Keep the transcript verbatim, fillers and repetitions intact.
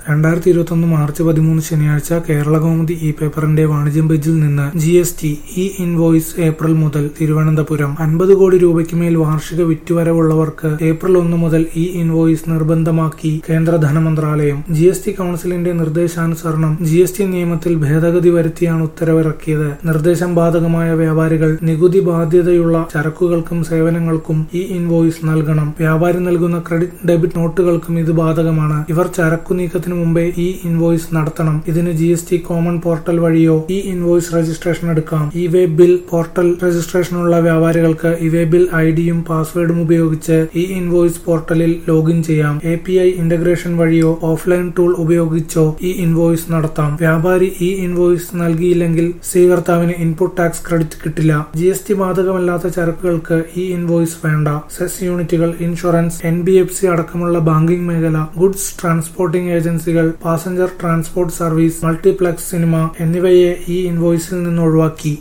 രണ്ടായിരത്തി ഇരുപത്തൊന്ന് മാർച്ച് പതിമൂന്ന് ശനിയാഴ്ച കേരളകൗമുദി ഇ പേപ്പറിന്റെ വാണിജ്യം പേജിൽ നിന്ന് G S T E invoice April മുതൽ തിരുവനന്തപുരം അൻപത് കോടി രൂപയ്ക്ക് മേൽ വാർഷിക വിറ്റുവരവുള്ളവർക്ക് ഏപ്രിൽ ഒന്ന് മുതൽ ഇ ഇൻവോയ്സ് നിർബന്ധമാക്കി കേന്ദ്ര ധനമന്ത്രാലയം. ജി എസ് ടി കൌൺസിലിന്റെ നിർദ്ദേശാനുസരണം ജി എസ് ടി നിയമത്തിൽ ഭേദഗതി വരുത്തിയാണ് ഉത്തരവിറക്കിയത്. നിർദ്ദേശം ബാധകമായ വ്യാപാരികൾ നികുതി ബാധ്യതയുള്ള ചരക്കുകൾക്കും സേവനങ്ങൾക്കും ഇ ഇൻവോയ്സ് നൽകണം. വ്യാപാരി നൽകുന്ന ക്രെഡിറ്റ് ഡെബിറ്റ് നോട്ടുകൾക്കും ഇത് ബാധകമാണ്. ഇവർ ചരക്കു നീക്കത്തിന് മുമ്പേ ഇ ഇൻവോയ്സ് നടത്തണം. ഇതിന് G S T common portal വഴിയോ ഇ ഇൻവോയ്സ് രജിസ്ട്രേഷൻ എടുക്കാം. ഇ വേ ബിൽ പോർട്ടൽ രജിസ്ട്രേഷനുള്ള വ്യാപാരികൾക്ക് ഇ വേ ബിൽ ഐ ഡിയും പാസ്വേഡും ഉപയോഗിച്ച് ഇ ഇൻവോയ്സ് പോർട്ടലിൽ ലോഗിൻ ചെയ്യാം. എ പി ഐ ഇന്റഗ്രേഷൻ വഴിയോ ഓഫ്ലൈൻ ടൂൾ ഉപയോഗിച്ചോ ഇ ഇൻവോയ്സ് നടത്താം. വ്യാപാരി ഇ ഇൻവോയ്സ് നൽകിയില്ലെങ്കിൽ സ്വീകർത്താവിന് ഇൻപുട്ട് ടാക്സ് ക്രെഡിറ്റ് കിട്ടില്ല. ജി എസ് ടി ബാധകമല്ലാത്ത ചരക്കുകൾക്ക് ഇ ഇൻവോയ്സ് വേണ്ട. സെസ് യൂണിറ്റുകൾ, insurance, N B F C അടക്കമുള്ള ബാങ്കിംഗ് മേഖല, ഗുഡ്സ് ട്രാൻസ്പോർട്ടിംഗ് ഏജൻസികൾ, passenger transport service, multiplex cinema എന്നിവയെ ഈ ഇൻവോയ്സിൽ നിന്ന് ഒഴിവാക്കി.